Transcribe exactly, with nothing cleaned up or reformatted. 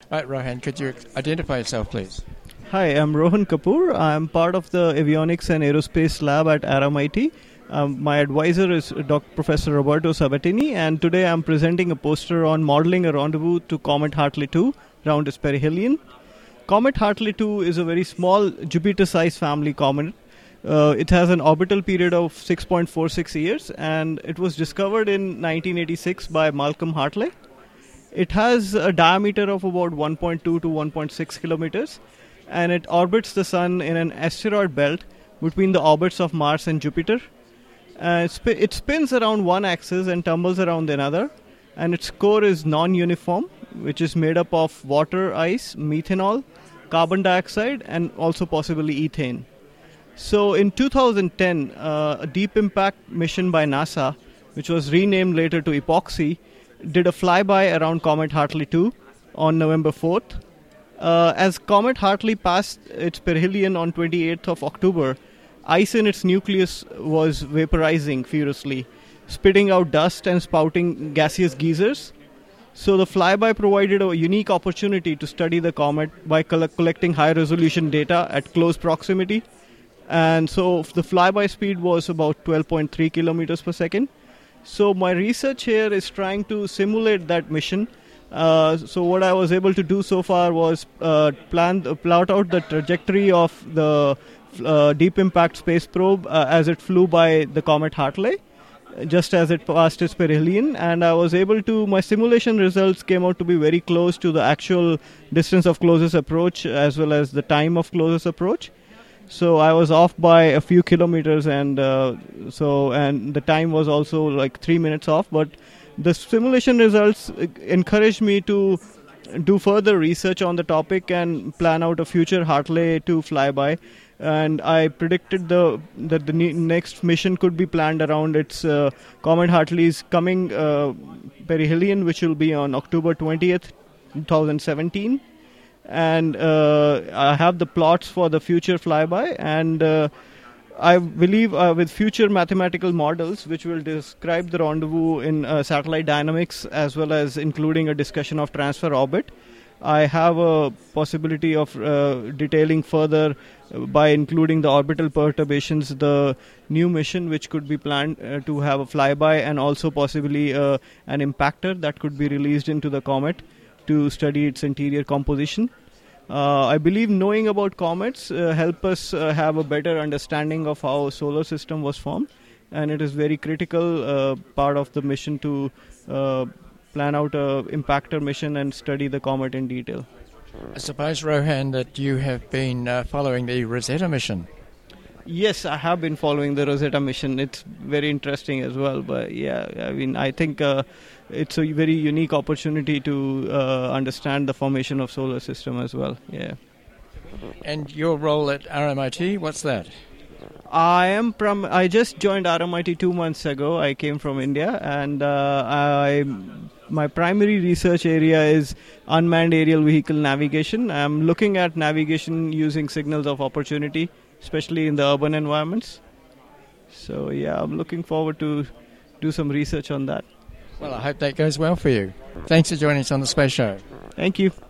Right, Rohan, could you identify yourself, please? Hi, I'm Rohan Kapoor. I'm part of the Avionics and Aerospace Lab at R M I T. Um, my advisor is Doctor Professor Roberto Sabatini, and today I'm presenting a poster on modeling a rendezvous to Comet Hartley two round its perihelion. Comet Hartley two is a very small Jupiter-sized family comet. Uh, it has an orbital period of six point four six years, and it was discovered in nineteen eighty-six by Malcolm Hartley. It has a diameter of about one point two to one point six kilometers, and it orbits the Sun in an asteroid belt between the orbits of Mars and Jupiter. Uh, it, sp- it spins around one axis and tumbles around another, and its core is non-uniform, which is made up of water, ice, methanol, carbon dioxide, and also possibly ethane. So in two thousand ten, uh, a deep impact mission by NASA, which was renamed later to EPOXI, did a flyby around Comet Hartley two on November fourth. Uh, as Comet Hartley passed its perihelion on twenty-eighth of October, ice in its nucleus was vaporizing furiously, spitting out dust and spouting gaseous geysers. So the flyby provided a unique opportunity to study the comet by coll- collecting high-resolution data at close proximity. And so the flyby speed was about twelve point three kilometers per second. So my research here is trying to simulate that mission. Uh, so what I was able to do so far was uh, plan uh, plot out the trajectory of the uh, deep impact space probe uh, as it flew by the comet Hartley, just as it passed its perihelion, and I was able to, my simulation results came out to be very close to the actual distance of closest approach as well as the time of closest approach. So I was off by a few kilometers, and uh, so and the time was also like three minutes off. But the simulation results encouraged me to do further research on the topic and plan out a future Hartley two flyby. And I predicted the that the ne- next mission could be planned around its uh, Comet Hartley's coming uh, perihelion, which will be on October twentieth, twenty seventeen. And uh, I have the plots for the future flyby, and uh, I believe uh, with future mathematical models which will describe the rendezvous in uh, satellite dynamics as well as including a discussion of transfer orbit, I have a possibility of uh, detailing further uh, by including the orbital perturbations, the new mission which could be planned uh, to have a flyby, and also possibly uh, an impactor that could be released into the comet to study its interior composition. Uh, I believe knowing about comets uh, help us uh, have a better understanding of how solar system was formed, and it is very critical uh, part of the mission to uh, plan out a impactor mission and study the comet in detail. I suppose, Rohan, that you have been uh, following the Rosetta mission. Yes, I have been following the Rosetta mission. It's very interesting as well. But yeah, I mean, I think uh, it's a very unique opportunity to uh, understand the formation of solar system as well. Yeah. And your role at R M I T, what's that? I am from. I just joined R M I T two months ago. I came from India, and uh, I. My primary research area is unmanned aerial vehicle navigation. I'm looking at navigation using signals of opportunity, especially in the urban environments. So yeah, I'm looking forward to do some research on that. Well, I hope that goes well for you. Thanks for joining us on the Space Show. Thank you.